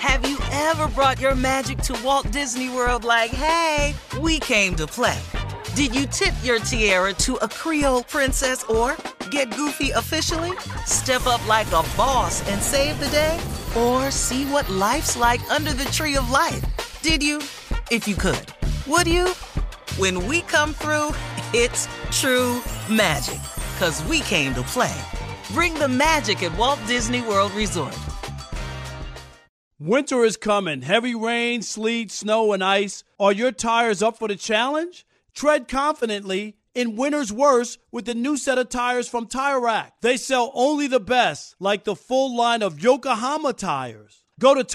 Have you ever brought your magic to Walt Disney World like, hey, we came to play? Did you tip your tiara to a Creole princess or get goofy officially? Step up like a boss and save the day? Or see what life's like under the tree of life? Did you? If you could. Would you? When we come through, it's true magic. 'Cause we came to play. Bring the magic at Walt Disney World Resort. Winter is coming. Heavy rain, sleet, snow, and ice. Are your tires up for the challenge? Tread confidently in winter's worst with the new set of tires from Tire Rack. They sell only the best, like the full line of Yokohama tires. Go to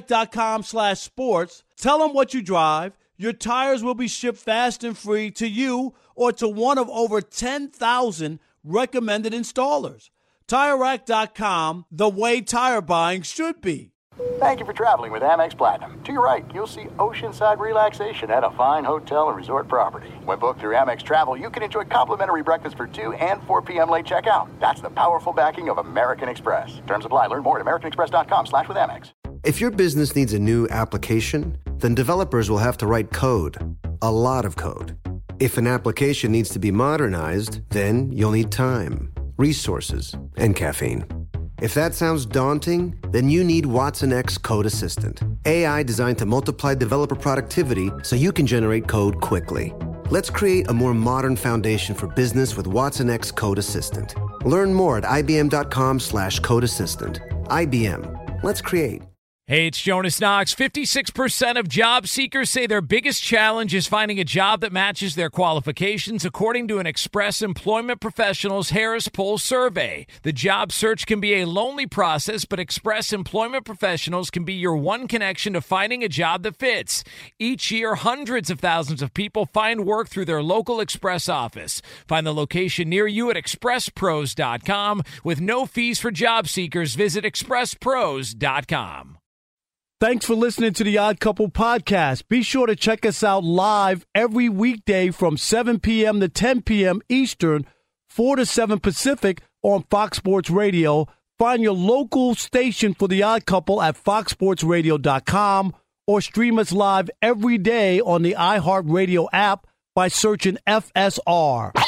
TireRack.com/sports. Tell them what you drive. Your tires will be shipped fast and free to you or to one of over 10,000 recommended installers. TireRack.com, the way tire buying should be. Thank you for traveling with Amex Platinum. To your right, you'll see oceanside relaxation at a fine hotel and resort property. When booked through Amex Travel, you can enjoy complimentary breakfast for 2 and 4 p.m. late checkout. That's the powerful backing of American Express. Terms apply. Learn more at americanexpress.com/withAmex. If your business needs a new application, then developers will have to write code. A lot of code. If an application needs to be modernized, then you'll need time, resources, and caffeine. If that sounds daunting, then you need Watson X Code Assistant. AI designed to multiply developer productivity so you can generate code quickly. Let's create a more modern foundation for business with Watson X Code Assistant. Learn more at ibm.com/code assistant. IBM. Let's create. Hey, it's Jonas Knox. 56% of job seekers say their biggest challenge is finding a job that matches their qualifications, according to an Express Employment Professionals Harris Poll survey. The job search can be a lonely process, but Express Employment Professionals can be your one connection to finding a job that fits. Each year, hundreds of thousands of people find work through their local Express office. Find the location near you at expresspros.com. With no fees for job seekers, visit expresspros.com. Thanks for listening to the Odd Couple podcast. Be sure to check us out live every weekday from 7 p.m. to 10 p.m. Eastern, 4 to 7 Pacific on Fox Sports Radio. Find your local station for the Odd Couple at foxsportsradio.com or stream us live every day on the iHeartRadio app by searching FSR. Now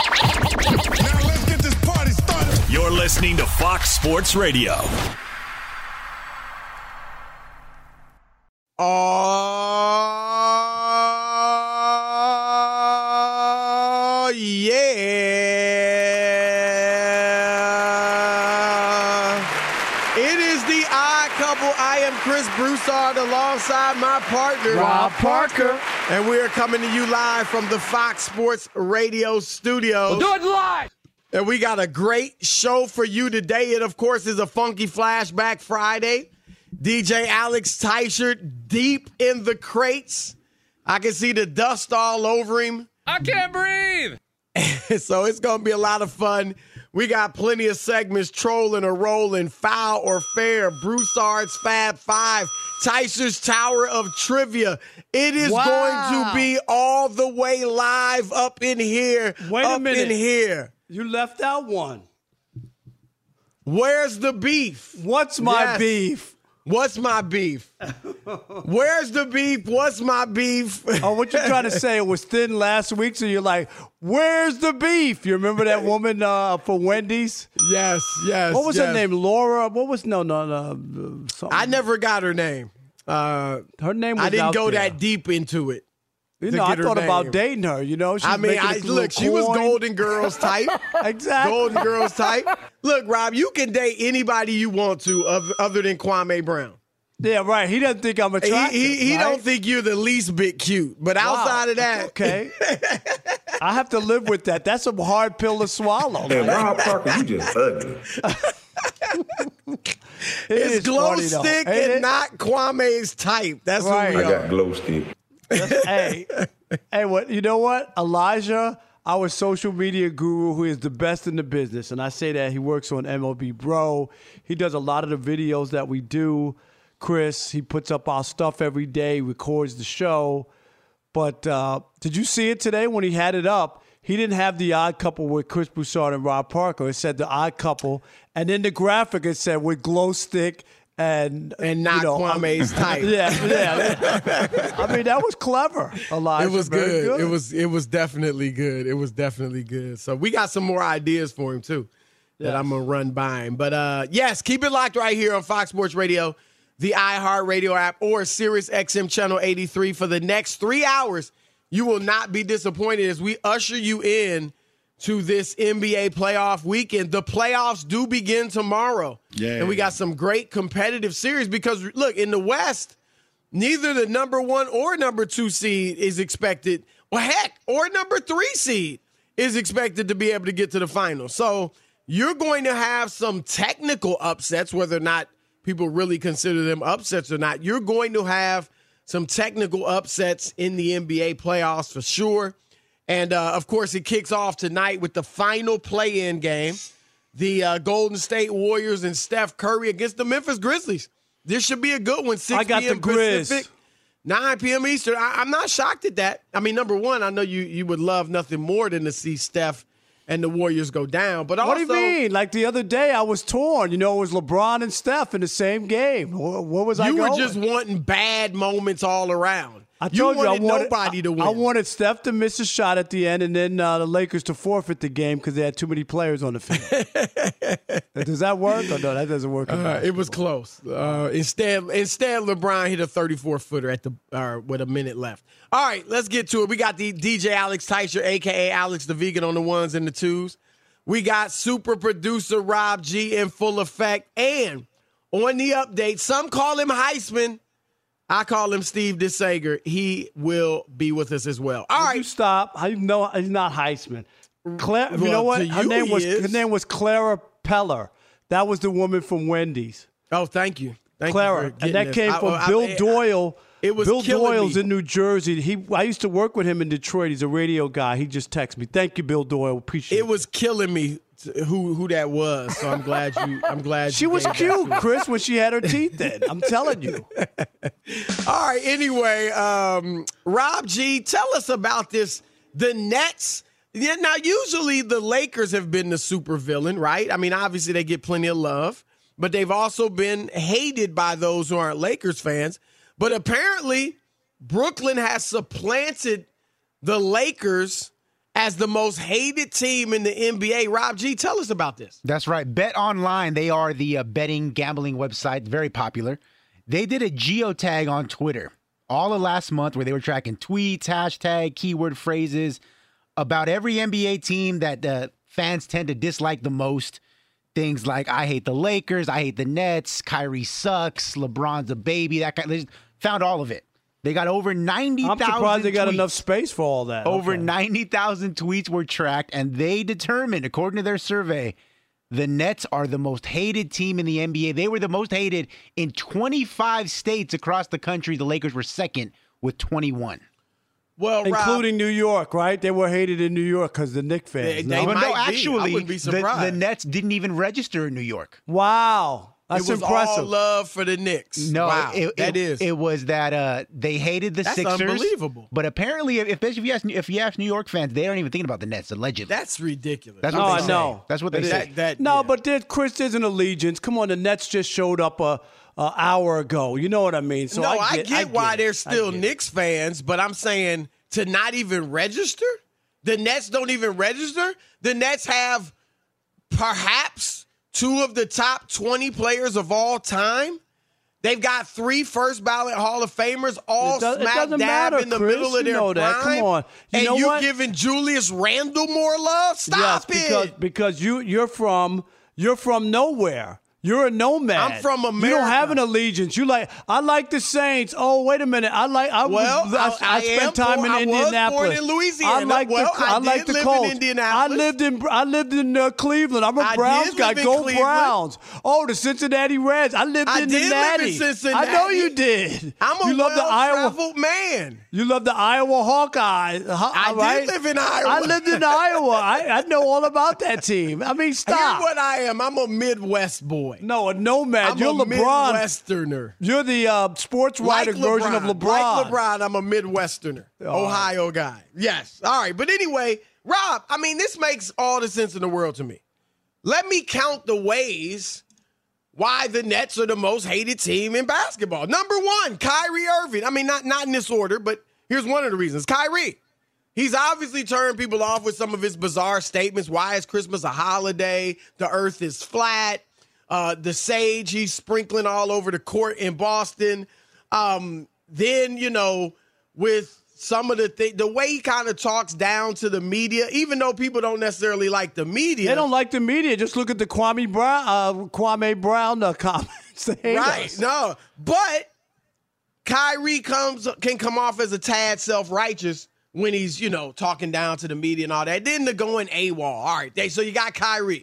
let's get this party started. You're listening to Fox Sports Radio. Oh, yeah. It is the Odd Couple. I am Chris Broussard alongside my partner, Rob Parker. And we are coming to you live from the Fox Sports Radio studios. We'll do it live. And we got a great show for you today. It, of course, is a Funky Flashback Friday. DJ Alex Teicher deep in the crates. I can see the dust all over him. I can't breathe. So it's going to be a lot of fun. We got plenty of segments, trolling or rolling, foul or fair, Broussard's Fab Five, Teicher's Tower of Trivia. It is going to be all the way live up in here. Wait a minute. In here. You left out one. Where's the beef? What's my beef? What's my beef? Where's the beef? What's my beef? Oh, what you trying to say? It was thin last week, so you're like, where's the beef? You remember that woman for Wendy's? Yes. What was her name? Laura? What was, no. I never got her name. Her name was I didn't out go there. that deep into it. You know, I thought about dating her, you know. I mean, look, she was Golden Girls type. Exactly. Golden Girls type. Look, Rob, you can date anybody you want to other than Kwame Brown. Yeah, right. He doesn't think I'm attractive. He right? don't think you're the least bit cute. But outside of that. Okay. I have to live with that. That's a hard pill to swallow. Hey, Rob Parker, you just ugly. It's glow stick and not Kwame's type. That's right. what we are. I got glow stick. Hey, what? You know what? Elijah, our social media guru, who is the best in the business, and I say that he works on MLB Bro. He does a lot of the videos that we do. Chris, he puts up our stuff every day, records the show. But did you see it today when he had it up? He didn't have the Odd Couple with Chris Broussard and Rob Parker. It said the Odd Couple, and in the graphic it said with glow stick and not Kwame's type. Yeah. I mean, that was clever, Elijah. It was good. It was definitely good. It was definitely good. So we got some more ideas for him too that I'm gonna run by him. But yes, keep it locked right here on Fox Sports Radio, the iHeartRadio app, or Sirius XM Channel 83 for the next 3 hours. You will not be disappointed as we usher you in to this NBA playoff weekend. The playoffs do begin tomorrow. Yeah. And we got some great competitive series because, look, in the West, neither the number 1 or number 2 seed is expected, or number 3 seed is expected to be able to get to the finals. So you're going to have some technical upsets, whether or not people really consider them upsets or not. You're going to have some technical upsets in the NBA playoffs for sure. And, of course, it kicks off tonight with the final play-in game, the Golden State Warriors and Steph Curry against the Memphis Grizzlies. This should be a good one, 6 p.m. Pacific, 9 p.m. Eastern. I'm not shocked at that. I mean, number one, I know you would love nothing more than to see Steph and the Warriors go down. But also, what do you mean? Like the other day, I was torn. It was LeBron and Steph in the same game. What was I going? You were just wanting bad moments all around. I told you I wanted nobody to win. I wanted Steph to miss a shot at the end and then the Lakers to forfeit the game because they had too many players on the field. Does that work? Or no, that doesn't work. It was close. Instead, LeBron hit a 34-footer with a minute left. All right, let's get to it. We got the DJ Alex Teicher, a.k.a. Alex the Vegan, on the ones and the twos. We got super producer Rob G in full effect. And on the update, some call him Heisman. I call him Steve DeSager. He will be with us as well. All right. You stop. How you know he's not Heisman? Claire, you know what? Her name was Clara Peller. That was the woman from Wendy's. Oh, thank you. Clara. And that came from Bill Doyle. It was Bill Doyle's me. in New Jersey. I used to work with him in Detroit. He's a radio guy. He just texted me. Thank you, Bill Doyle. Appreciate it. It was killing me who that was. So I'm glad she was cute, Chris, when she had her teeth in. I'm telling you. All right. Anyway, Rob G, tell us about this. The Nets. Yeah, now, usually the Lakers have been the supervillain, right? I mean, obviously they get plenty of love, but they've also been hated by those who aren't Lakers fans. But apparently, Brooklyn has supplanted the Lakers as the most hated team in the NBA. Rob G, tell us about this. That's right. Bet Online, they are the betting gambling website, very popular. They did a geotag on Twitter all of last month where they were tracking tweets, hashtag, keyword phrases about every NBA team that fans tend to dislike the most. Things like, I hate the Lakers, I hate the Nets, Kyrie sucks, LeBron's a baby, that kind. They found all of it. They got over 90,000 I'm surprised they got tweets. enough space for all that. Over 90,000 tweets were tracked, and they determined, according to their survey, the Nets are the most hated team in the NBA. They were the most hated in 25 states across the country. The Lakers were second with 21. Well, including New York, right? They were hated in New York because the Knicks fans. Actually, I wouldn't be surprised. The Nets didn't even register in New York. Wow. That's it was impressive. all love for the Knicks. No, wow, it was that they hated the Sixers. That's unbelievable. But apparently, if you ask New York fans, they aren't even thinking about the Nets, allegedly. That's ridiculous. That's what they say. That's what they say. But Chris, there's an allegiance. Come on, the Nets just showed up a hour ago. You know what I mean? So I get why they're still Knicks fans, but I'm saying to not even register? The Nets don't even register? The Nets have perhaps 2 of the top 20 players of all time. They've got 3 first-ballot Hall of Famers all smack dab in the middle of their prime. Come on. You giving Julius Randle more love? Stop it. Because you're from nowhere. You're a nomad. I'm from America. You don't have an allegiance. I like the Saints. Oh, wait a minute. I spent time in Indianapolis. I was born in Louisiana. I like the Colts. In Indianapolis. I lived in Cleveland. I'm a Browns guy. Go Cleveland. Browns. Oh, the Cincinnati Reds. I lived in Natty. Live in Cincinnati. I know you did. I'm a well-traveled man. You love the Iowa Hawkeyes. I did live in Iowa. I lived in Iowa. I know all about that team. I mean, stop. Here's what I am. I'm a Midwest boy. No, a nomad. You're a LeBron. Midwesterner. You're the sports writer version of LeBron. Like LeBron, I'm a Midwesterner. Ohio guy. Yes. All right. But anyway, Rob, I mean, this makes all the sense in the world to me. Let me count the ways why the Nets are the most hated team in basketball. Number one, Kyrie Irving. I mean, not in this order, but here's one of the reasons. Kyrie. He's obviously turned people off with some of his bizarre statements. Why is Christmas a holiday? The earth is flat. The sage he's sprinkling all over the court in Boston. Then, with some of the way he kind of talks down to the media, even though people don't necessarily like the media. They don't like the media. Just look at the Kwame Brown comments. Right. No. But Kyrie can come off as a tad self-righteous when he's, talking down to the media and all that. Then the going AWOL. All right. So you got Kyrie.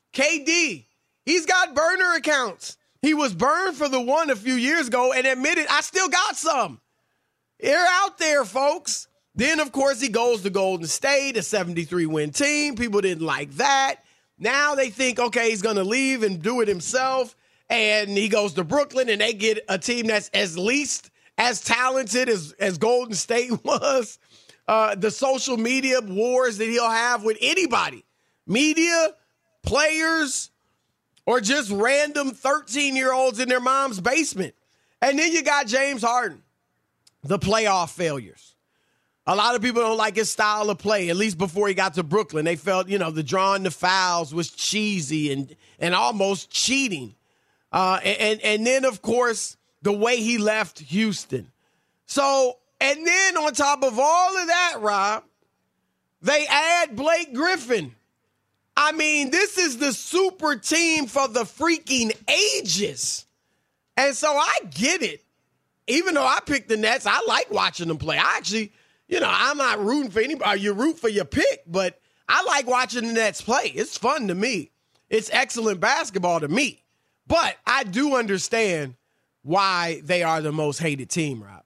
KD, he's got burner accounts. He was burned for the one a few years ago and admitted, I still got some. They're out there, folks. Then, of course, he goes to Golden State, a 73-win team. People didn't like that. Now they think, okay, he's going to leave and do it himself. And he goes to Brooklyn, and they get a team that's at least as talented as Golden State was. The social media wars that he'll have with anybody, media, players, or just random 13-year-olds in their mom's basement. And then you got James Harden, the playoff failures. A lot of people don't like his style of play, at least before he got to Brooklyn. They felt, the drawing the fouls was cheesy and almost cheating. And then, of course, the way he left Houston. So, and then on top of all of that, Rob, they add Blake Griffin. I mean, this is the super team for the freaking ages. And so I get it. Even though I picked the Nets, I like watching them play. I actually, I'm not rooting for anybody. You root for your pick, but I like watching the Nets play. It's fun to me. It's excellent basketball to me. But I do understand why they are the most hated team, Rob.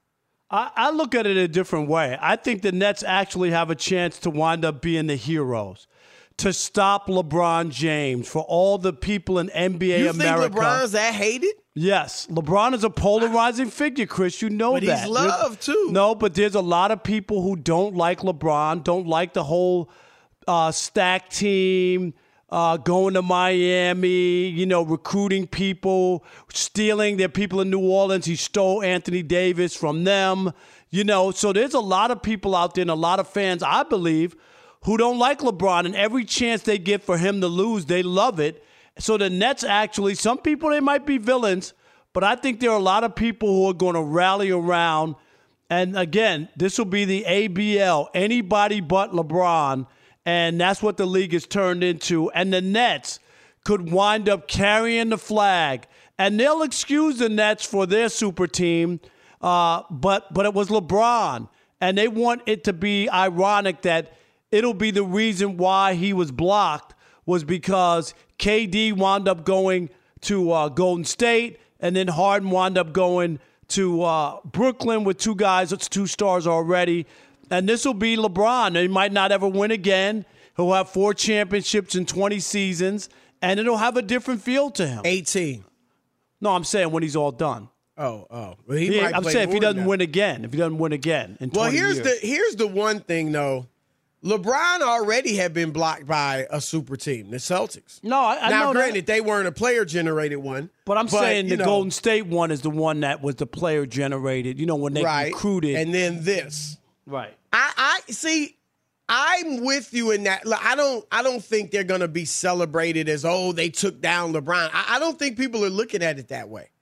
I look at it a different way. I think the Nets actually have a chance to wind up being the heroes, to stop LeBron James, for all the people in NBA America. You think LeBron's that hated? Yes. LeBron is a polarizing figure, Chris. You know but that. But he's loved, too. No, but there's a lot of people who don't like LeBron, don't like the whole stack team, going to Miami, recruiting people, stealing their people in New Orleans. He stole Anthony Davis from them, So there's a lot of people out there and a lot of fans, I believe, who don't like LeBron. And every chance they get for him to lose, they love it. So the Nets actually, some people, they might be villains, but I think there are a lot of people who are going to rally around. And again, this will be the ABL, anybody but LeBron. And that's what the league has turned into. And the Nets could wind up carrying the flag. And they'll excuse the Nets for their super team, but it was LeBron. And they want it to be ironic that it'll be the reason why he was blocked was because KD wound up going to Golden State, and then Harden wound up going to Brooklyn with two guys, it's 2 stars already. And this will be LeBron. He might not ever win again. He'll have 4 championships in 20 seasons, and it'll have a different feel to him. 18. No, I'm saying when he's all done. Oh. Well, I'm saying if he doesn't win again. If he doesn't win again in 20 years. Here's the one thing, though. LeBron already had been blocked by a super team, the Celtics. No, I now, know granted, that. They weren't a player-generated one. But I'm saying the Golden State one is the one that was the player-generated, when they recruited. And then this. Right. I see, I'm with you in that. I don't think they're going to be celebrated as, they took down LeBron. I don't think people are looking at it that way.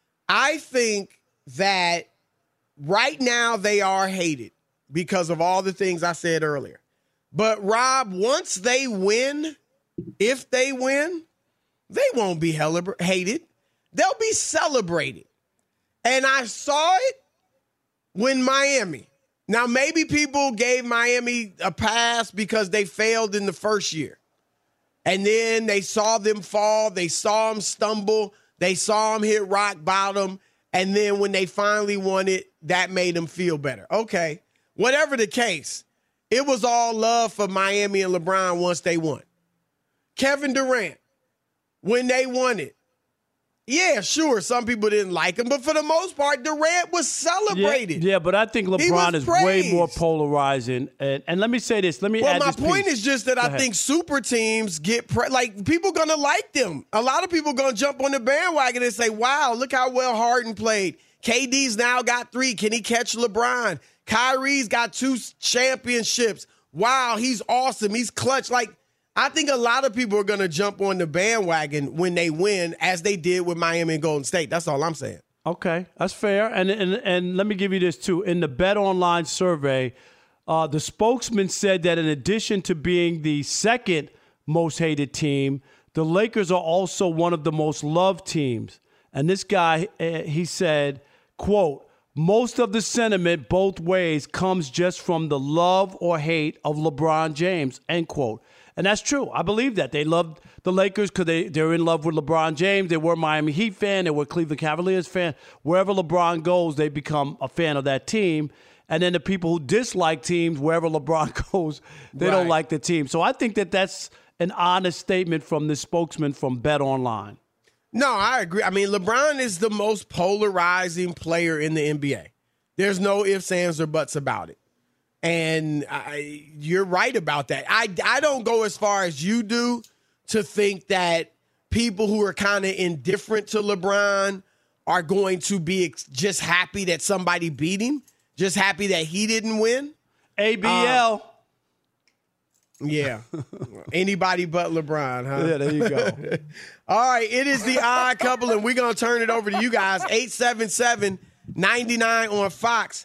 I think that right now they are hated because of all the things I said earlier. But, Rob, once they win, if they win, they won't be hated. They'll be celebrated. And I saw it when Miami. Now, maybe people gave Miami a pass because they failed in the first year. And then they saw them fall. They saw them stumble. They saw them hit rock bottom. And then when they finally won it, that made them feel better. Okay, whatever the case. It was all love for Miami and LeBron once they won. Kevin Durant, when they won it, Yeah, sure. Some people didn't like him, but for the most part, Durant was celebrated. Yeah, but I think LeBron is way more polarizing. And let me say this. Let me add this my point is just that I think super teams get people going to like them. A lot of people going to jump on the bandwagon and say, wow, look how well Harden played. KD's now got 3. Can he catch LeBron? Kyrie's got 2 championships. Wow, he's awesome. He's clutch. I think a lot of people are going to jump on the bandwagon when they win, as they did with Miami and Golden State. That's all I'm saying. Okay, that's fair. And let me give you this, too. In the BetOnline survey, the spokesman said that in addition to being the second most hated team, the Lakers are also one of the most loved teams. And this guy, he said, quote, most of the sentiment both ways comes just from the love or hate of LeBron James, end quote. And that's true. I believe that. They loved the Lakers because they're in love with LeBron James. They were a Miami Heat fan. They were a Cleveland Cavaliers fan. Wherever LeBron goes, they become a fan of that team. And then the people who dislike teams, wherever LeBron goes, they don't like the team. So I think that that's an honest statement from the spokesman from BetOnline. No, I agree. I mean, LeBron is the most polarizing player in the NBA. There's no ifs, ands, or buts about it. And you're right about that. I don't go as far as you do to think that people who are kind of indifferent to LeBron are going to be just happy that somebody beat him, just happy that he didn't win. ABL. Yeah. Anybody but LeBron, huh? Yeah, there you go. All right, it is the Odd Couple, and we're going to turn it over to you guys. 877-99 on Fox.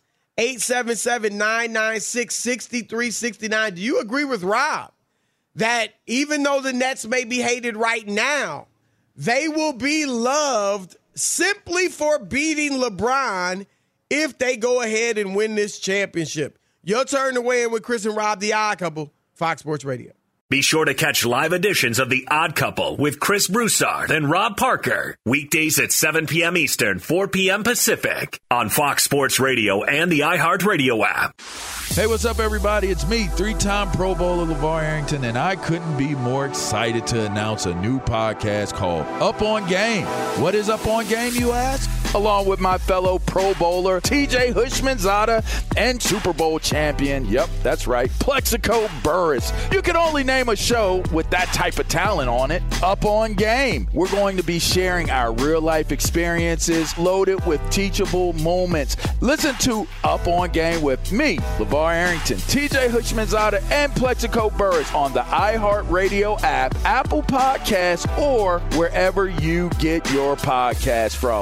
877-996-6369. Do you agree with Rob that even though the Nets may be hated right now, they will be loved simply for beating LeBron if they go ahead and win this championship? Your turn to weigh in with Chris and Rob, the Odd Couple, Fox Sports Radio. Be sure to catch live editions of The Odd Couple with Chris Broussard and Rob Parker. Weekdays at 7 p.m. Eastern, 4 p.m. Pacific on Fox Sports Radio and the iHeartRadio app. Hey, what's up, everybody? It's me, 3-time Pro Bowler LeVar Arrington, and I couldn't be more excited to announce a new podcast called Up On Game. What is Up On Game, you ask? Along with my fellow Pro Bowler, TJ Hushmanzada, and Super Bowl champion, yep, that's right, Plexico Burris. You can only name a show with that type of talent on it. Up On Game. We're going to be sharing our real-life experiences loaded with teachable moments. Listen to Up On Game with me, LeVar Arrington, TJ Hushmanzada, and Plexico Burris on the iHeartRadio app, Apple Podcasts, or wherever you get your podcasts from.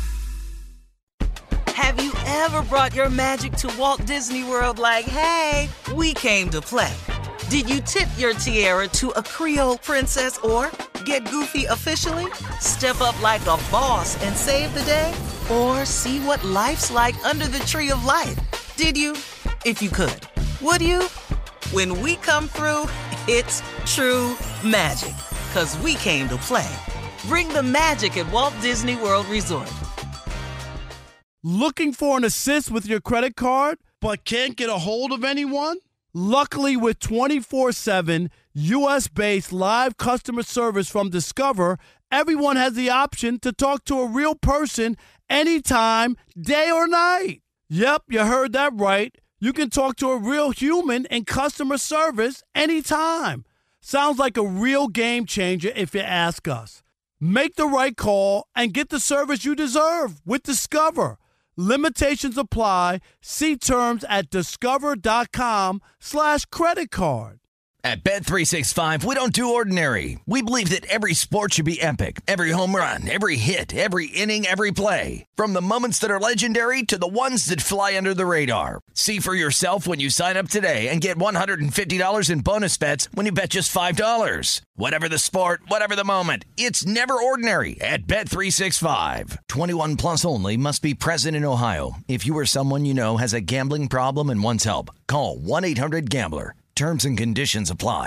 Have you ever brought your magic to Walt Disney World like, hey, we came to play? Did you tip your tiara to a Creole princess or get goofy officially? Step up like a boss and save the day? Or see what life's like under the tree of life? Did you? If you could. Would you? When we come through, it's true magic. 'Cause we came to play. Bring the magic at Walt Disney World Resort. Looking for an assist with your credit card, but can't get a hold of anyone? Luckily, with 24/7 U.S.-based live customer service from Discover, everyone has the option to talk to a real person anytime, day or night. Yep, you heard that right. You can talk to a real human in customer service anytime. Sounds like a real game changer if you ask us. Make the right call and get the service you deserve with Discover. Limitations apply. See terms at discover.com/credit card. At Bet365, we don't do ordinary. We believe that every sport should be epic. Every home run, every hit, every inning, every play. From the moments that are legendary to the ones that fly under the radar. See for yourself when you sign up today and get $150 in bonus bets when you bet just $5. Whatever the sport, whatever the moment, it's never ordinary at Bet365. 21 plus only. Must be present in Ohio. If you or someone you know has a gambling problem and wants help, call 1-800-GAMBLER. Terms and conditions apply.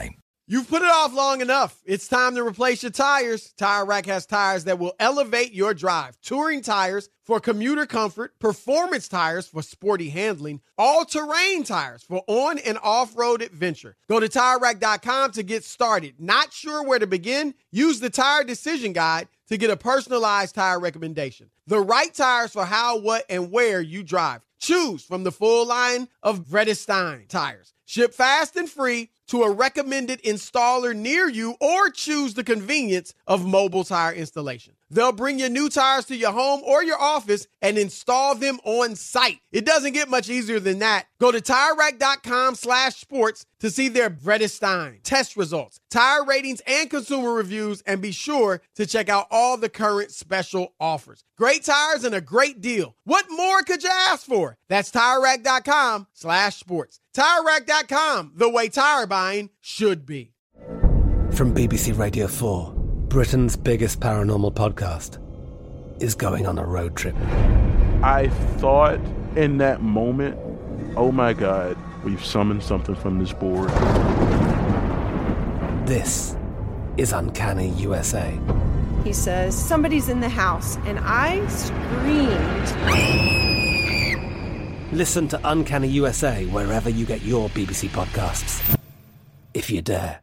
You've put it off long enough. It's time to replace your tires. Tire Rack has tires that will elevate your drive. Touring tires for commuter comfort, performance tires for sporty handling, all-terrain tires for on- and off-road adventure. Go to TireRack.com to get started. Not sure where to begin? Use the Tire Decision Guide to get a personalized tire recommendation. The right tires for how, what, and where you drive. Choose from the full line of Vredestein tires. Ship fast and free to a recommended installer near you, or choose the convenience of mobile tire installation. They'll bring your new tires to your home or your office and install them on site. It doesn't get much easier than that. Go to TireRack.com/sports to see their Vredestein test results, tire ratings, and consumer reviews, and be sure to check out all the current special offers. Great tires and a great deal. What more could you ask for? That's TireRack.com/sports. TireRack.com, the way tire buying should be. From BBC Radio 4, Britain's biggest paranormal podcast is going on a road trip. I thought in that moment, oh my God, we've summoned something from this board. This is Uncanny USA. He says, somebody's in the house, and I screamed. Listen to Uncanny USA wherever you get your BBC podcasts, if you dare.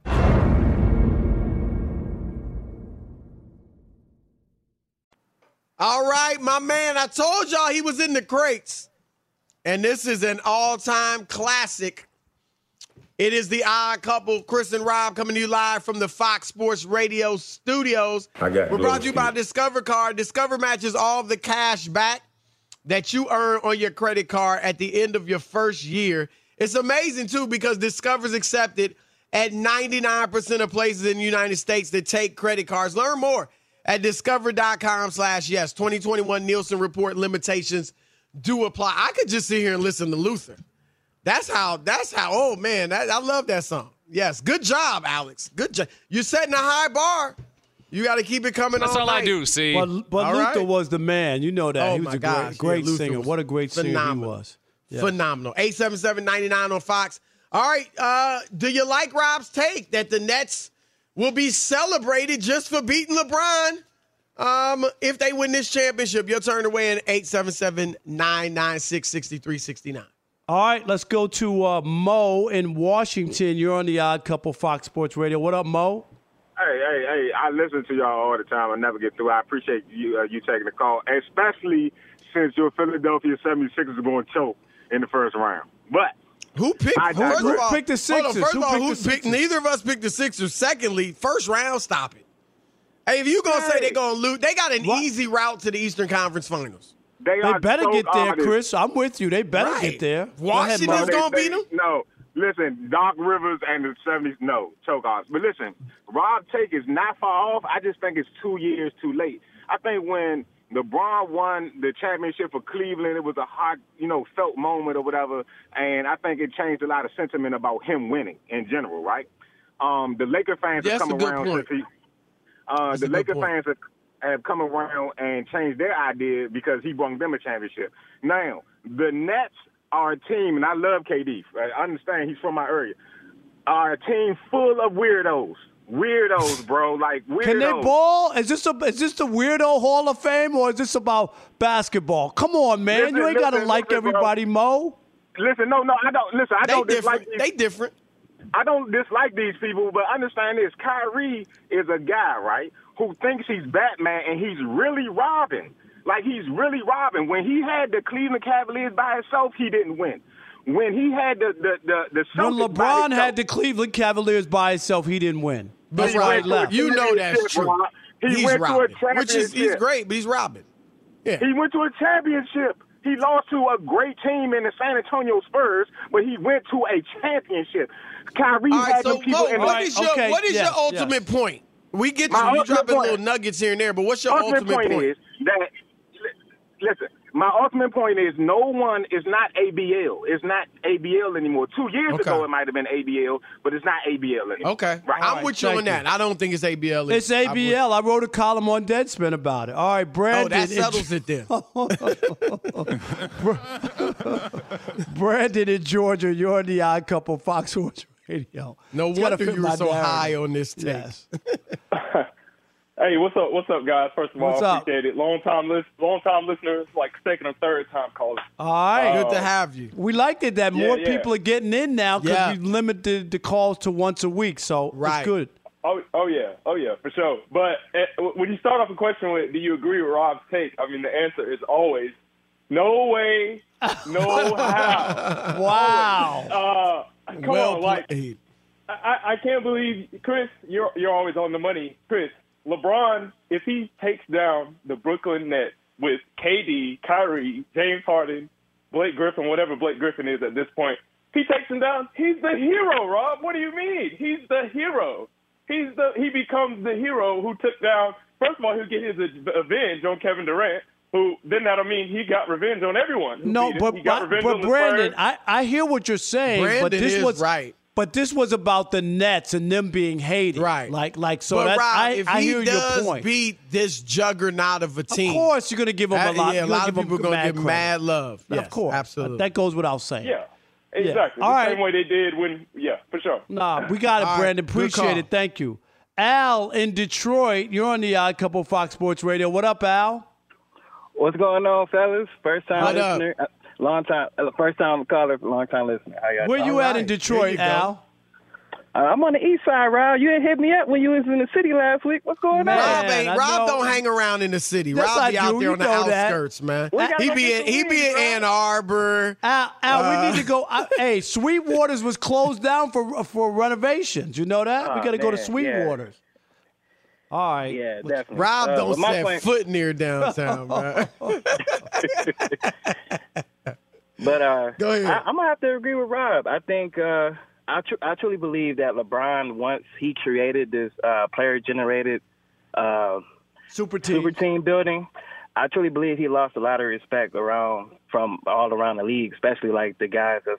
All right, my man, I told y'all he was in the crates. And this is an all-time classic. It is the Odd Couple, Chris and Rob, coming to you live from the Fox Sports Radio studios. We're brought to you by Discover Card. Discover matches all of the cash back that you earn on your credit card at the end of your first year. It's amazing, too, because Discover's accepted at 99% of places in the United States that take credit cards. Learn more at discover.com/yes. 2021 Nielsen report limitations do apply. I could just sit here and listen to Luther. That's how, oh man, I love that song. Yes, good job, Alex. Good job. You're setting a high bar. You got to keep it coming. That's all night. I do, see. But Luther was the man. You know that. Oh, he was a great singer. What a great singer he was. Yeah. Phenomenal. 877-99 on Fox. All right, do you like Rob's take that the Nets will be celebrated just for beating LeBron if they win this championship? Your turn to weigh in, 877-996-6369. All right, let's go to Mo in Washington. You're on the Odd Couple, Fox Sports Radio. What up, Mo? Hey, I listen to y'all all the time. I never get through. I appreciate you taking the call, especially since your Philadelphia 76ers are going to choke in the first round. But who picked the Sixers? First of all, neither of us picked the Sixers. Secondly, first round, stop it. Hey, if you're going to say they're going to lose, they got an easy route to the Eastern Conference Finals. They better get there, Chris. I'm with you. They better get there. Washington's going to beat them? No. Listen, Doc Rivers and the 70s, no, choke offs. But listen, Rob Take is not far off. I just think it's 2 years too late. I think when LeBron won the championship for Cleveland, it was a hot, felt moment or whatever, and I think it changed a lot of sentiment about him winning in general, right? The Laker fans have come around since the Laker fans have come around and changed their idea because he won them a championship. Now, the Nets are a team, and I love KD. Right? I understand he's from my area. Are a team full of weirdos. Weirdos, bro. Like weirdos. Can they ball? Is this the Weirdo Hall of Fame, or is this about basketball? Come on, man. You ain't got to like everybody, bro. Mo. Listen, no, I don't. Listen, I don't dislike these. They different. I don't dislike these people, but understand this. Kyrie is a guy, right, who thinks he's Batman, and he's really Robin. Like, he's really Robin. When he had the Cleveland Cavaliers by himself, he didn't win. When he had the when LeBron had the Cleveland Cavaliers by himself, he didn't win. That's right, left. You know that's true. He went to a championship. He's great, but he's Robin. Yeah. He went to a championship. He lost to a great team in the San Antonio Spurs, but he went to a championship. Kyrie had them people in the... What is your ultimate point? We get you dropping little nuggets here and there, but what's your ultimate point? Is that, listen, my ultimate point is no one is not ABL. It's not ABL anymore. 2 years ago it might have been ABL, but it's not ABL anymore. Okay. Right. I'm with you on that. I don't think it's ABL. It's ABL. I wrote a column on Deadspin about it. All right, Brandon. Oh, that settles it then. Brandon in Georgia, you're on the Odd Couple, Fox Sports Radio. Radio. No It's gotta wonder fit you were my so narrative. high on this take. Yes. Hey, what's up? What's up, guys? First of all, What's I up? appreciate it. Long time listeners, like second or third time callers. All right. Good to have you. We liked it that more yeah. people are getting in now because Yeah. we limited the calls to once a week. So Right. it's good. Oh yeah, for sure. But when you start off a question with, do you agree with Rob's take? I mean, the answer is always, no way, no how. Wow. Come Well on, like played. I can't believe, Chris, you're always on the money. Chris, LeBron, if he takes down the Brooklyn Nets with KD, Kyrie, James Harden, Blake Griffin, whatever Blake Griffin is at this point, he takes him down. He's the hero, Rob. What do you mean? He's the hero. He becomes the hero who took down. First of all, he'll get his revenge on Kevin Durant, who then that'll mean he got revenge on everyone. No, but Brandon, I hear what you're saying. Brandon but this is was right. But this was about the Nets and them being hated. Right. So but that, Rob, if I he hear does your point. beat this juggernaut of a team, Of course, you're going to give him a lot. Yeah, a lot of people are going to give give mad love. Of Yes, course, absolutely. That goes without saying. Yeah, exactly. All the right. same way they did when, for sure. Nah, we got it, All right, Brandon. good Appreciate call. it. Thank you. Al in Detroit, you're on the Odd Couple Fox Sports Radio. What up, Al? What's going on, fellas? First time What up? listener, long time, first time caller, long time listener. How y'all Where doing? you at in Detroit, Al? I'm on the east side, Rob. You didn't hit me up when you was in the city last week. What's going on? Rob don't hang around in the city. Yes, Rob I be out do. there on You the know that. outskirts, man. We gotta He go be get in some wings, bro. Ann Arbor. Al, we need to go. Hey, Sweetwaters was closed down for renovations. You know that? we got to go to man, Sweetwaters. All right. Yeah, definitely. Rob don't but my set point- foot near downtown, man. But Go ahead. I'm gonna have to agree with Rob. I think I truly believe that LeBron, once he created this player-generated super team building, I truly believe he lost a lot of respect from all around the league, especially like the guys that's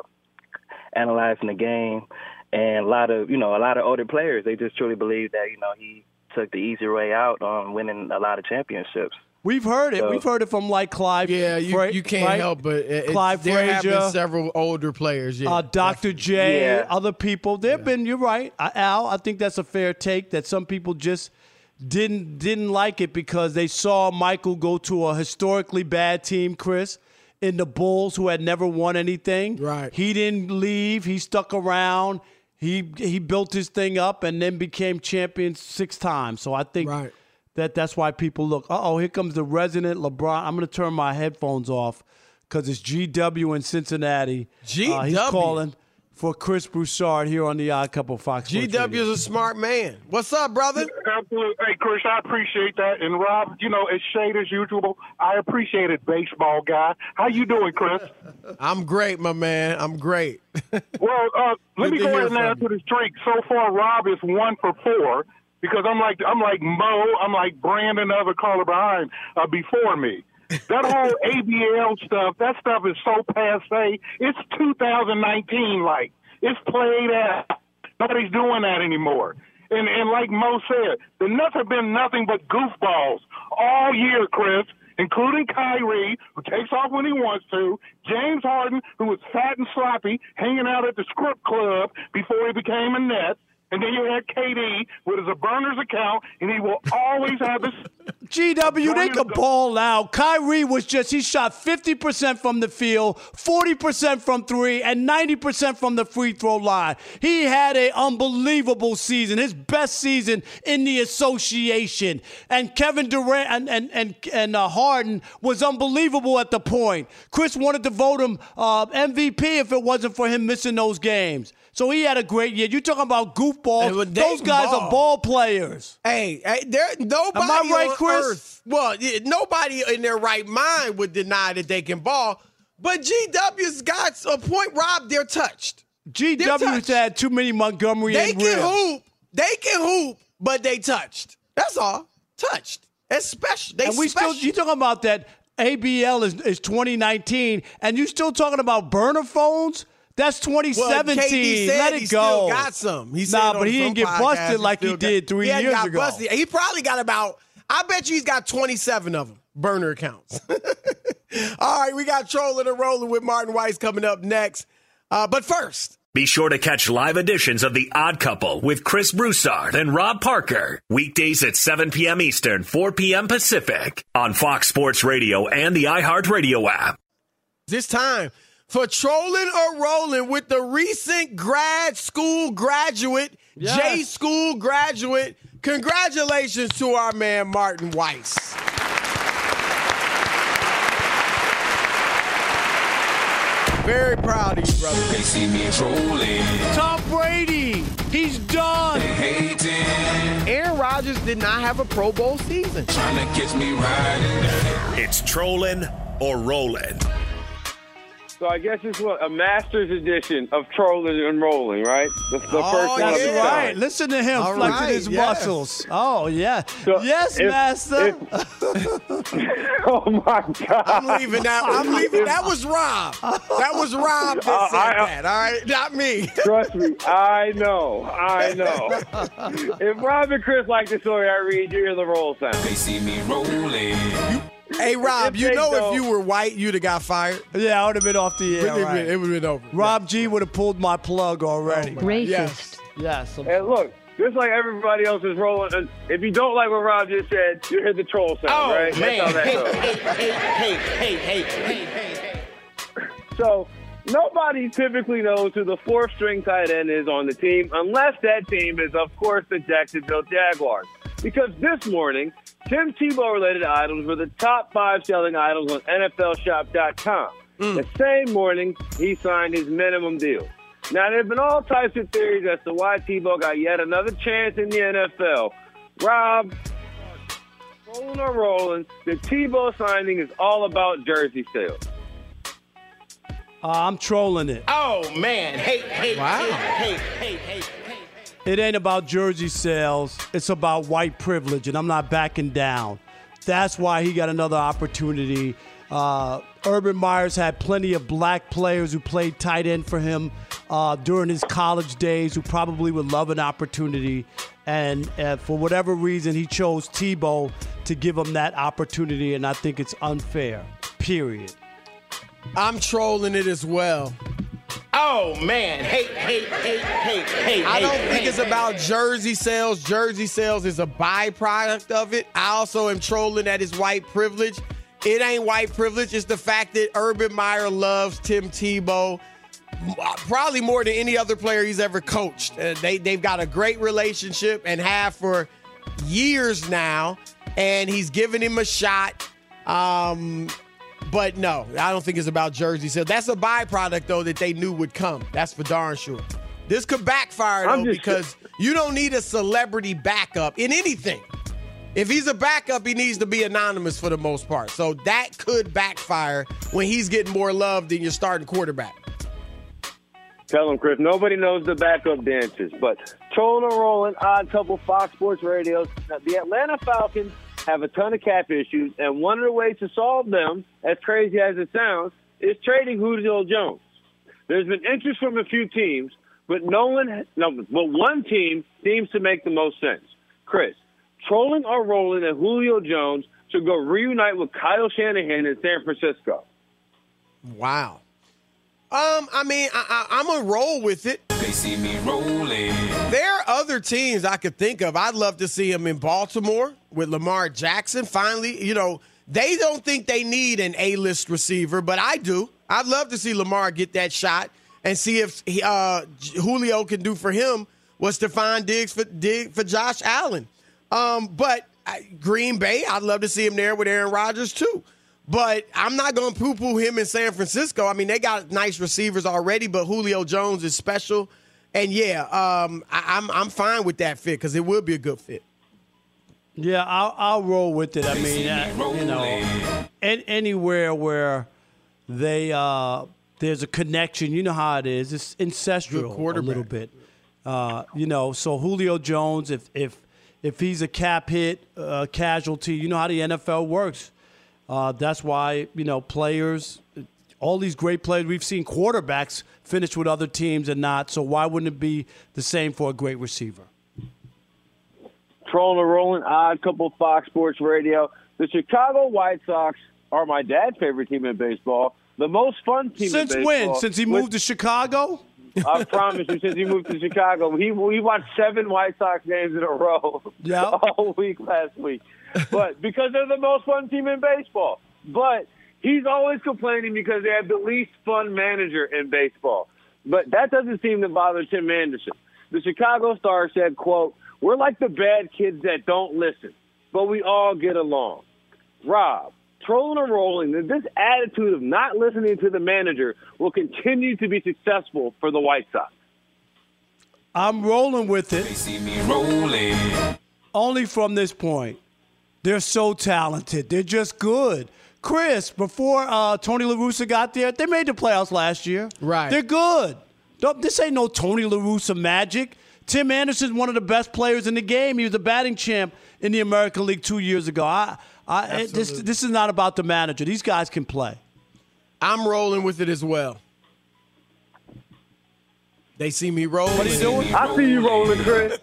analyzing the game, and a lot of older players. They just truly believe that he took the easy way out on winning a lot of championships. We've heard it. So- We've heard it from like Clive. Yeah, you can't right? help but Clive there have been Frazier, several older players. Yeah, Dr. J, Yeah. other people. There've been. You're right, Al. I think that's a fair take. That some people just didn't like it because they saw Michael go to a historically bad team, Chris, in the Bulls, who had never won anything. Right. He didn't leave. He stuck around. He built his thing up and then became champion 6 times. So I think that's why people look. Here comes the resident LeBron. I'm going to turn my headphones off because it's GW in Cincinnati. He's GW? calling for Chris Broussard here on the Odd Couple Fox Sports GW Radio. is a smart man. What's up, brother? Absolutely. Hey, Chris, I appreciate that. And Rob, it's shade as usual. I appreciate it, baseball guy. How you doing, Chris? I'm great, my man. I'm great. Well, let me Good to go hear ahead and from add to the streak. So far, Rob is 1 for 4 because I'm like Mo, I'm like Brandon, the other caller behind before me. That whole ABL stuff, that stuff is so passe. It's 2019, like. It's played out. Nobody's doing that anymore. And like Mo said, the Nets have been nothing but goofballs all year, Chris, including Kyrie, who takes off when he wants to, James Harden, who was fat and sloppy, hanging out at the script club before he became a Net. And then you had KD with his burner's account, and he will always have this. GW, they can ball out. Kyrie he shot 50% from the field, 40% from 3, and 90% from the free throw line. He had an unbelievable season, his best season in the association. And Kevin Durant and Harden was unbelievable at the point. Chris wanted to vote him MVP if it wasn't for him missing those games. So he had a great year. You're talking about goofballs. Those guys are ball players. Hey, nobody Am I right, on Chris? earth, nobody in their right mind would deny that they can ball. But GW's got a point, Rob. They're touched. GW's had too many Montgomery They and can ribs. hoop. They can hoop, but they touched. That's all. Touched. It's special. They And we special. you talking about that ABL is 2019, and you still talking about burner phones? That's 2017. Well, KD said Let he it go. Still got some. He said on but he some didn't get podcast busted like he still did 3 hadn't years got ago. busted. He probably got about. I bet you he's got 27 of them burner accounts. All right, we got Trolling and Rolling with Martin Weiss coming up next. But first, Be sure to catch live editions of The Odd Couple with Chris Broussard and Rob Parker. Weekdays at 7 p.m. Eastern, 4 p.m. Pacific on Fox Sports Radio and the iHeartRadio app. This time for Trolling or Rolling with the recent grad school graduate, J School graduate. Congratulations to our man, Martin Weiss. Very proud of you, brother. They see me trolling. Tom Brady, he's done. Aaron Rodgers did not have a Pro Bowl season. Trying to catch me riding. It's Trolling or Rolling. So I guess it's a master's edition of Trolling and Rolling, right? The first one. That's right. Listen to him flexing his muscles. Oh, yeah. So master. Oh, my God. I'm leaving that. That was Rob. That was Rob that said that, all right? Not me. Trust me. I know. If Rob and Chris like the story I read, you hear the roll sound. They see me rolling. Hey, Rob, if you were white, you'd have got fired. Yeah, I would have been off the air. It would have been over. Rob G would have pulled my plug already. Racist. Yes. And look, just like everybody else is rolling, and if you don't like what Rob just said, you hear the troll sound, right? Man. That's how that goes. Hey. So nobody typically knows who the fourth string tight end is on the team, unless that team is, of course, the Jacksonville Jaguars. Because this morning, Tim Tebow-related items were the top 5 selling items on NFLShop.com. The same morning, he signed his minimum deal. Now, there have been all types of theories as to why Tebow got yet another chance in the NFL. Rob, rolling or rolling, the Tebow signing is all about jersey sales. I'm trolling it. Oh, man. Wow. It ain't about jersey sales. It's about white privilege, and I'm not backing down. That's why he got another opportunity. Urban Meyers had plenty of black players who played tight end for him during his college days who probably would love an opportunity. And for whatever reason, he chose Tebow to give him that opportunity, and I think it's unfair, period. I'm trolling it as well. Oh, man. I don't think it's about jersey sales. Jersey sales is a byproduct of it. I also am trolling that it's white privilege. It ain't white privilege. It's the fact that Urban Meyer loves Tim Tebow probably more than any other player he's ever coached. They've got a great relationship and have for years now, and he's given him a shot. But no, I don't think it's about jersey sales. That's a byproduct, though, that they knew would come. That's for darn sure. This could backfire, though, because you don't need a celebrity backup in anything. If he's a backup, he needs to be anonymous for the most part. So that could backfire when he's getting more love than your starting quarterback. Tell him, Chris, nobody knows the backup dances. But trolling or rolling, Odd Couple, Fox Sports Radio. The Atlanta Falcons have a ton of cap issues, and one of the ways to solve them, as crazy as it sounds, is trading Julio Jones. There's been interest from a few teams, but one team seems to make the most sense. Chris, trolling or rolling that Julio Jones should go reunite with Kyle Shanahan in San Francisco? Wow. I'm going to roll with it. They see me rolling. There are other teams I could think of. I'd love to see him in Baltimore with Lamar Jackson. Finally, they don't think they need an A-list receiver, but I do. I'd love to see Lamar get that shot and see if Julio can do for him what Stephon Diggs for Josh Allen. But Green Bay, I'd love to see him there with Aaron Rodgers too. But I'm not going to poo-poo him in San Francisco. I mean, they got nice receivers already, but Julio Jones is special. And, I'm fine with that fit because it will be a good fit. Yeah, I'll roll with it. I mean, anywhere where there's a connection, you know how it is. It's ancestral a little bit. So Julio Jones, if he's a cap hit, casualty, you know how the NFL works. That's why, players, all these great players, we've seen quarterbacks finish with other teams and not. So why wouldn't it be the same for a great receiver? Trolling or rolling, Odd Couple, Fox Sports Radio. The Chicago White Sox are my dad's favorite team in baseball. The most fun team in baseball. Since when? Since he moved to Chicago? I promise you, since he moved to Chicago, he watched 7 White Sox games in a row all week last week. But because they're the most fun team in baseball. But he's always complaining because they have the least fun manager in baseball. But that doesn't seem to bother Tim Anderson. The Chicago Star said, quote, "We're like the bad kids that don't listen, but we all get along." Rob, trolling or rolling, that this attitude of not listening to the manager will continue to be successful for the White Sox. I'm rolling with it. They see me rolling. Only from this point. They're so talented. They're just good. Chris, before Tony La Russa got there, they made the playoffs last year. Right. They're good. This ain't no Tony La Russa magic. Tim Anderson's one of the best players in the game. He was the batting champ in the American League 2 years ago. This is not about the manager. These guys can play. I'm rolling with it as well. They see me rolling. What are you doing? I see you rolling, Chris.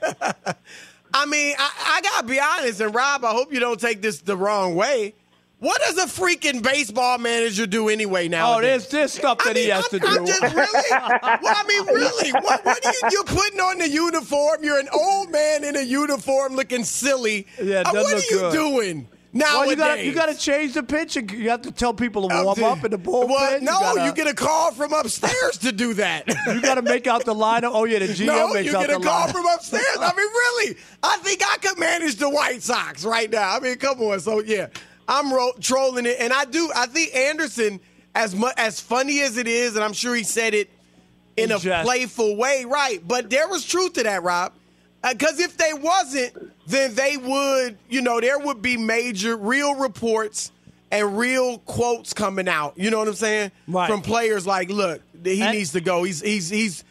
I mean, I got to be honest, and Rob, I hope you don't take this the wrong way. What does a freaking baseball manager do anyway now? Oh, there's stuff that he has to do. I'm just really? Well, I mean, really? What are you're putting on the uniform? You're an old man in a uniform looking silly. Yeah, it doesn't what look are you good. doing nowadays? Well, you got to change the pitch. You have to tell people to warm up in the bullpen. Well, no, you get a call from upstairs to do that. You got to make out the lineup. Oh, yeah, the GM makes out the lineup. No, you get a call from upstairs. I mean, really? I think I could manage the White Sox right now. I mean, come on. So, yeah. I'm trolling it, and I think Anderson, as funny as it is, and I'm sure he said it in a playful way, right? But there was truth to that, Rob. Because if they wasn't, then they would, there would be major real reports and real quotes coming out. You know what I'm saying? Right. From players like, look, he needs to go. He's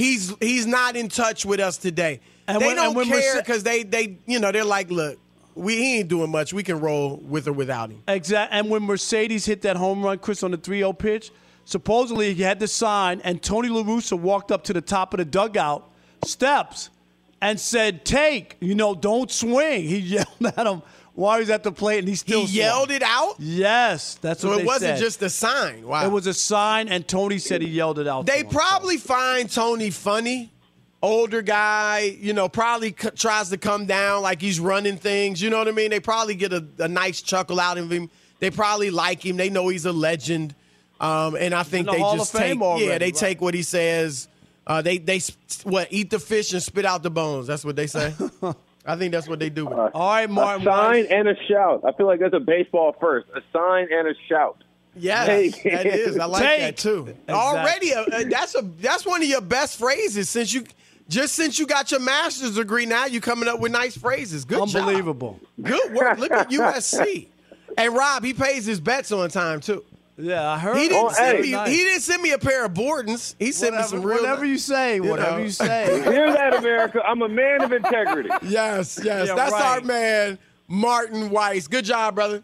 not in touch with us today. And they don't care because they're like, look. He ain't doing much. We can roll with or without him. Exactly. And when Mercedes hit that home run, Chris, on the 3-0 pitch, supposedly he had the sign, and Tony La Russa walked up to the top of the dugout steps and said, "Take, don't swing." He yelled at him while he was at the plate, and he swung. Yelled it out? Yes, that's what they said. So it wasn't just a sign. Wow. It was a sign, and Tony said he yelled it out. They probably find Tony funny. Older guy, probably tries to come down like he's running things. You know what I mean? They probably get a nice chuckle out of him. They probably like him. They know he's a legend. And I think they just take take what he says. They eat the fish and spit out the bones. That's what they say. I think that's what they do. All right, Martin. A sign and a shout. I feel like that's a baseball first. A sign and a shout. Yes, that is. I like that too. Exactly. Already, that's one of your best phrases since you got your master's degree. Now you're coming up with nice phrases. Good Unbelievable. job. Good work. Look at USC. And Rob, he pays his bets on time too. Yeah, I heard. He didn't send me a pair of Bordens. He sent me some real. Whatever you say. Whatever you say. Hear that, America? I'm a man of integrity. Yes. That's right. Our man, Martin Weiss. Good job, brother.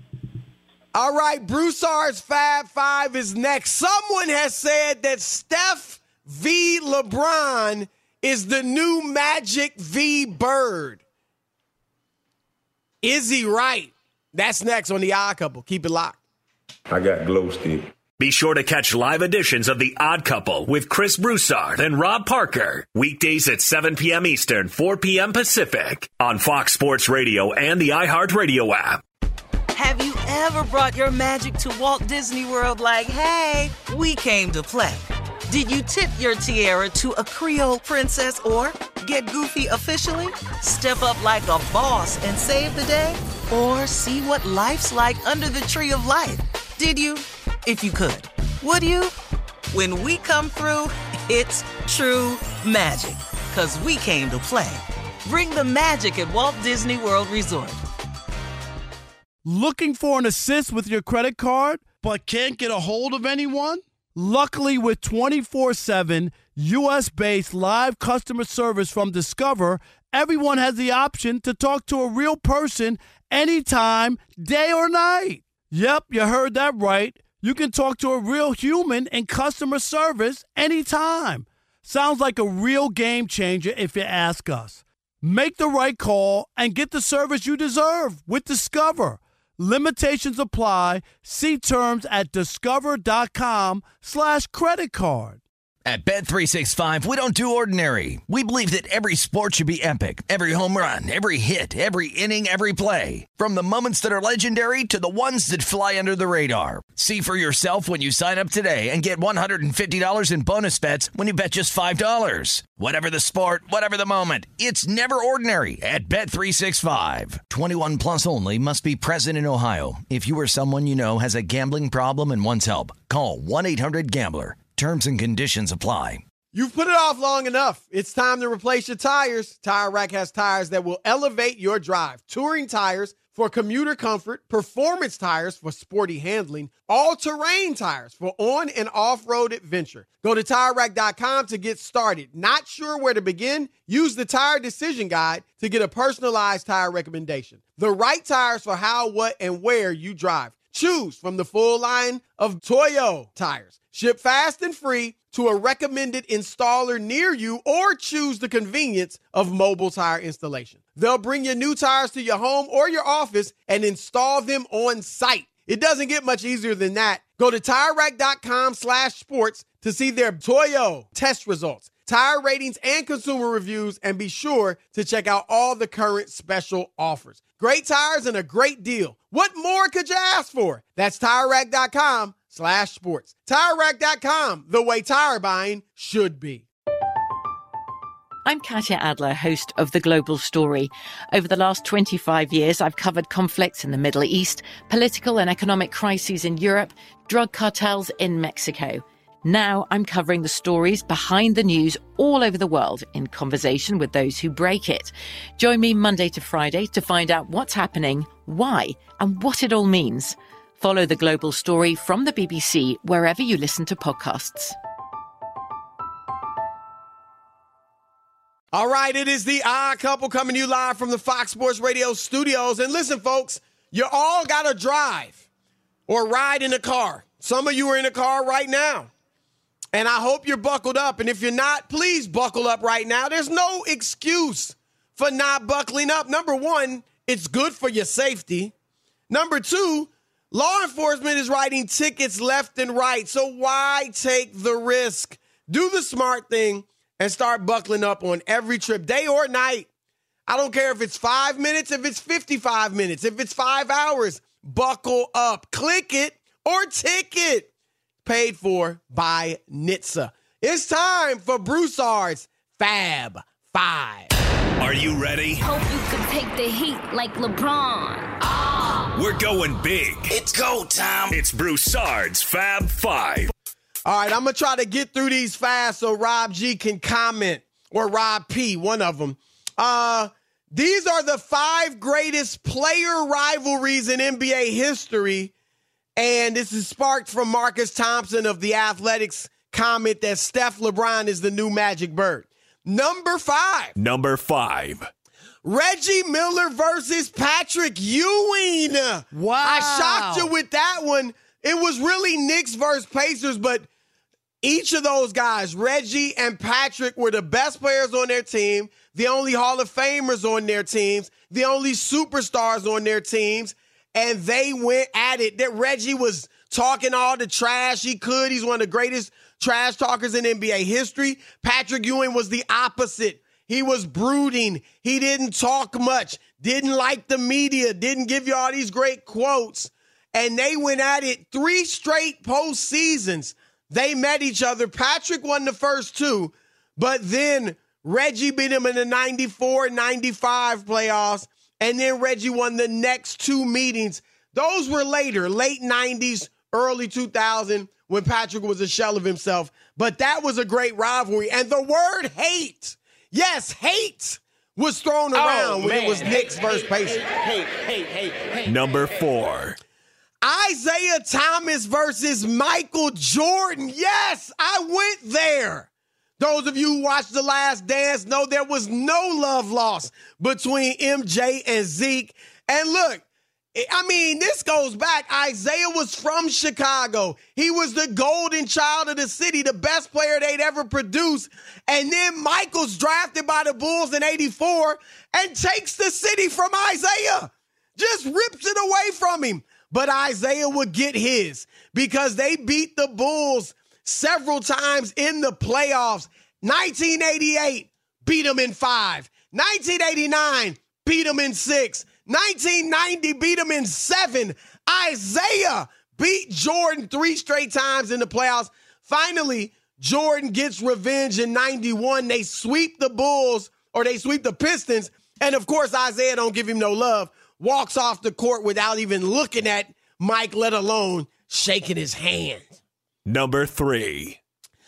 All right, Broussard's Fab Five is next. Someone has said that Steph v. LeBron is the new Magic v. Bird. Is he right? That's next on The Odd Couple. Keep it locked. I got glow stick. Be sure to catch live editions of The Odd Couple with Chris Broussard and Rob Parker. Weekdays at 7 p.m. Eastern, 4 p.m. Pacific on Fox Sports Radio and the iHeartRadio app. Have you ever brought your magic to Walt Disney World like, hey, we came to play? Did you tip your tiara to a Creole princess or get goofy officially? Step up like a boss and save the day? Or see what life's like under the tree of life? Did you? If you could. Would you? When we come through, it's true magic. 'Cause we came to play. Bring the magic at Walt Disney World Resort. Looking for an assist with your credit card, but can't get a hold of anyone? Luckily, with 24/7 U.S.-based live customer service from Discover, everyone has the option to talk to a real person anytime, day or night. Yep, you heard that right. You can talk to a real human in customer service anytime. Sounds like a real game changer if you ask us. Make the right call and get the service you deserve with Discover. Limitations apply. See terms at discover.com/credit card. At Bet365, we don't do ordinary. We believe that every sport should be epic. Every home run, every hit, every inning, every play. From the moments that are legendary to the ones that fly under the radar. See for yourself when you sign up today and get $150 in bonus bets when you bet just $5. Whatever the sport, whatever the moment, it's never ordinary at Bet365. 21 plus only. Must be present in Ohio. If you or someone you know has a gambling problem and wants help, call 1-800-GAMBLER. Terms and conditions apply. You've put it off long enough. It's time to replace your tires. Tire Rack has tires that will elevate your drive. Touring tires for commuter comfort, performance tires for sporty handling, all-terrain tires for on- and off-road adventure. Go to TireRack.com to get started. Not sure where to begin? Use the Tire Decision Guide to get a personalized tire recommendation. The right tires for how, what, and where you drive. Choose from the full line of Toyo tires. Ship fast and free to a recommended installer near you, or choose the convenience of mobile tire installation. They'll bring your new tires to your home or your office and install them on site. It doesn't get much easier than that. Go to TireRack.com/sports to see their Toyo test results, tire ratings, and consumer reviews, and be sure to check out all the current special offers. Great tires and a great deal. What more could you ask for? That's TireRack.com/sports. TireRack.com, the way tire buying should be. I'm Katya Adler, host of The Global Story. Over the last 25 years, I've covered conflicts in the Middle East, political and economic crises in Europe, drug cartels in Mexico. Now I'm covering the stories behind the news all over the world in conversation with those who break it. Join me Monday to Friday to find out what's happening, why, and what it all means. Follow The Global Story from the BBC wherever you listen to podcasts. All right, it is the Odd Couple coming to you live from the Fox Sports Radio studios. And listen, folks, you all got to drive or ride in a car. Some of you are in a car right now. And I hope you're buckled up. And if you're not, please buckle up right now. There's no excuse for not buckling up. Number one, it's good for your safety. Number two, law enforcement is writing tickets left and right. So why take the risk? Do the smart thing and start buckling up on every trip, day or night. I don't care if it's 5 minutes, if it's 55 minutes, if it's 5 hours, buckle up. Click it or ticket. Paid for by NHTSA. It's time for Broussard's Fab Five. Are you ready? Hope you can take the heat like LeBron. We're going big. It's go time. It's Broussard's Fab Five. All right, I'm going to try to get through these fast so Rob G can comment, or Rob P, one of them. These are the 5 greatest player rivalries in NBA history, and this is sparked from Marcus Thompson of The Athletic's comment that Steph LeBron is the new Magic Bird. Number 5. Reggie Miller versus Patrick Ewing. Wow. I shocked you with that one. It was really Knicks versus Pacers, but each of those guys, Reggie and Patrick, were the best players on their team, the only Hall of Famers on their teams, the only superstars on their teams, and they went at it. That Reggie was talking all the trash he could. He's one of the greatest trash talkers in NBA history. Patrick Ewing was the opposite. He was brooding. He didn't talk much, didn't like the media, didn't give you all these great quotes. And they went at it 3 straight postseasons. They met each other. Patrick won the first 2, but then Reggie beat him in the 94-95 playoffs, and then Reggie won the next 2 meetings. Those were later, late 90s, early 2000, when Patrick was a shell of himself. But that was a great rivalry. And the word hate, yes, hate, was thrown around when it was Knicks versus Pacers. Number 4. Isaiah Thomas versus Michael Jordan. Yes, I went there. Those of you who watched The Last Dance know there was no love lost between MJ and Zeke. And look, I mean, this goes back. Isaiah was from Chicago. He was the golden child of the city, the best player they'd ever produced. And then Michael's drafted by the Bulls in '84 and takes the city from Isaiah. Just rips it away from him. But Isaiah would get his because they beat the Bulls several times in the playoffs. 1988, beat them in 5. 1989, beat them in 6. 1990, beat them in 7. Isaiah beat Jordan 3 straight times in the playoffs. Finally, Jordan gets revenge in 91. They sweep the Bulls, or they sweep the Pistons. And, of course, Isaiah don't give him no love. Walks off the court without even looking at Mike, let alone shaking his hand. Number 3.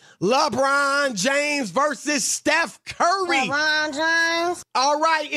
LeBron James versus Steph Curry. LeBron James. All right,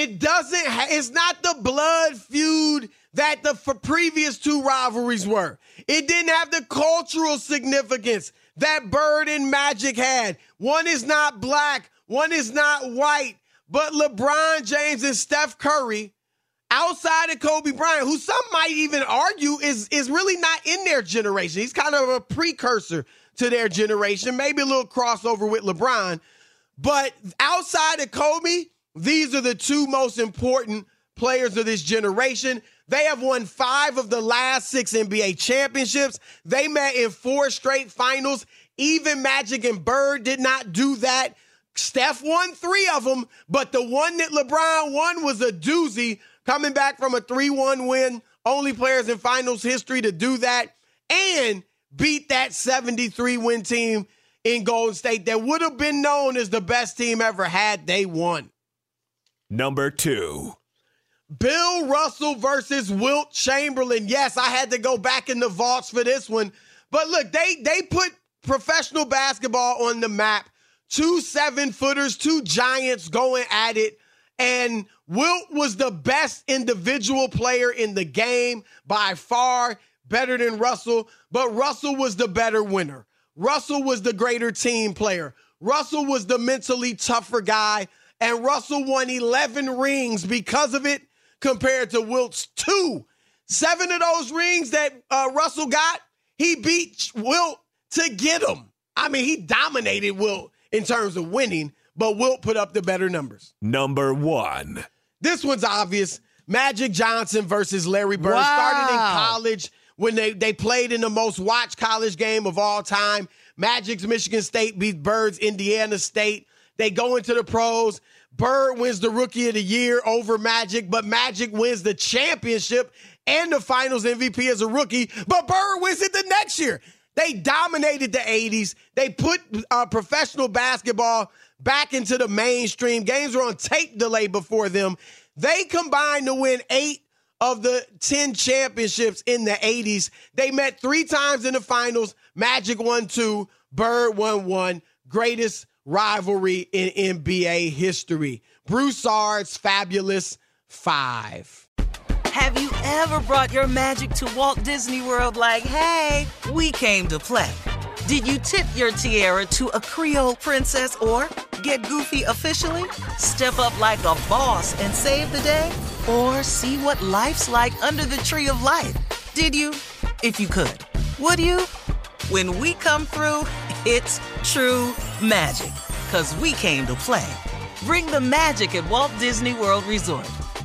it's not the blood feud that the previous 2 rivalries were. It didn't have the cultural significance that Bird and Magic had. One is not black, one is not white, but LeBron James and Steph Curry, outside of Kobe Bryant, who some might even argue is really not in their generation. He's kind of a precursor to their generation, maybe a little crossover with LeBron. But outside of Kobe, these are the 2 most important players of this generation. They have won 5 of the last 6 NBA championships. They met in 4 straight finals. Even Magic and Bird did not do that. Steph won 3 of them, but the one that LeBron won was a doozy, coming back from a 3-1 win. Only players in finals history to do that. And beat that 73-win team in Golden State that would have been known as the best team ever had they won. Number 2. Bill Russell versus Wilt Chamberlain. Yes, I had to go back in the vaults for this one. But look, they put professional basketball on the map. 2 7-footers, 2 giants going at it. And Wilt was the best individual player in the game by far, better than Russell. But Russell was the better winner. Russell was the greater team player. Russell was the mentally tougher guy. And Russell won 11 rings because of it compared to Wilt's 2. 7 of those rings that Russell got, he beat Wilt to get them. I mean, he dominated Wilt in terms of winning, but Wilt put up the better numbers. Number 1. This one's obvious. Magic Johnson versus Larry Bird. Wow. Started in college when they played in the most watched college game of all time. Magic's Michigan State beat Bird's Indiana State. They go into the pros. Bird wins the Rookie of the Year over Magic, but Magic wins the championship and the Finals MVP as a rookie, but Bird wins it the next year. They dominated the 80s. They put professional basketball back into the mainstream. Games were on tape delay before them. They combined to win 8 of the 10 championships in the 80s. They met 3 times in the finals. Magic won 2, Bird won 1. Greatest rivalry in NBA history. Broussard's Fabulous 5. Have you ever brought your magic to Walt Disney World like, hey, we came to play? Did you tip your tiara to a Creole princess or get goofy officially? Step up like a boss and save the day? Or see what life's like under the tree of life? Did you? If you could. Would you? When we come through, it's true magic. 'Cause we came to play. Bring the magic at Walt Disney World Resort.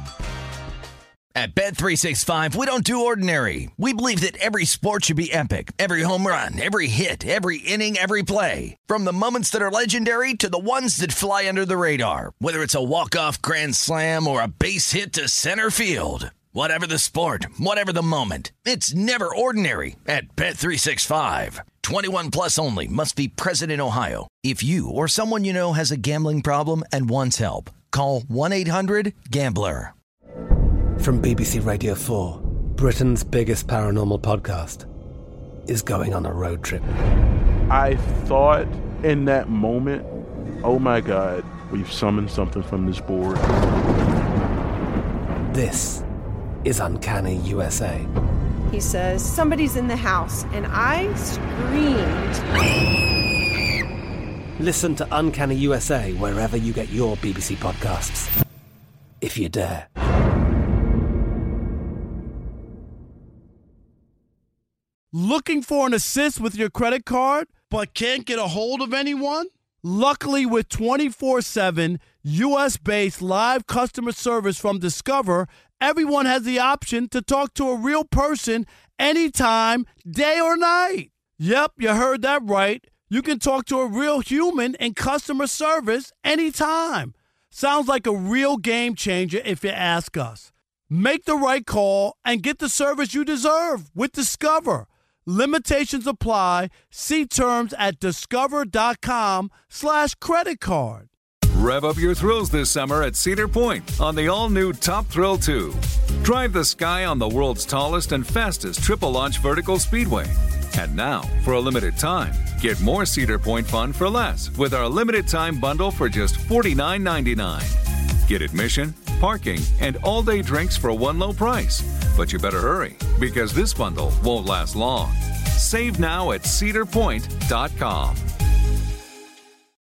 At Bet365, we don't do ordinary. We believe that every sport should be epic. Every home run, every hit, every inning, every play. From the moments that are legendary to the ones that fly under the radar. Whether it's a walk-off grand slam or a base hit to center field. Whatever the sport, whatever the moment. It's never ordinary at Bet365. 21 plus only. Must be present in Ohio. If you or someone you know has a gambling problem and wants help, call 1-800-GAMBLER. From BBC Radio 4, Britain's biggest paranormal podcast is going on a road trip. I thought in that moment, oh my God, we've summoned something from this board. This is Uncanny USA. He says, somebody's in the house, and I screamed. Listen to Uncanny USA wherever you get your BBC podcasts, if you dare. Looking for an assist with your credit card, but can't get a hold of anyone? Luckily, with 24/7 U.S.-based live customer service from Discover, everyone has the option to talk to a real person anytime, day or night. Yep, you heard that right. you can talk to a real human in customer service anytime. Sounds like a real game changer if you ask us. Make the right call and get the service you deserve with Discover. Limitations apply. See terms at discover.com/credit card. Rev up your thrills this summer at Cedar Point on the all-new Top Thrill 2. Drive the sky on the world's tallest and fastest triple-launch vertical speedway. And now, for a limited time, get more Cedar Point fun for less with our limited-time bundle for just $49.99. Get admission, parking, and all-day drinks for one low price. But you better hurry, because this bundle won't last long. Save now at cedarpoint.com.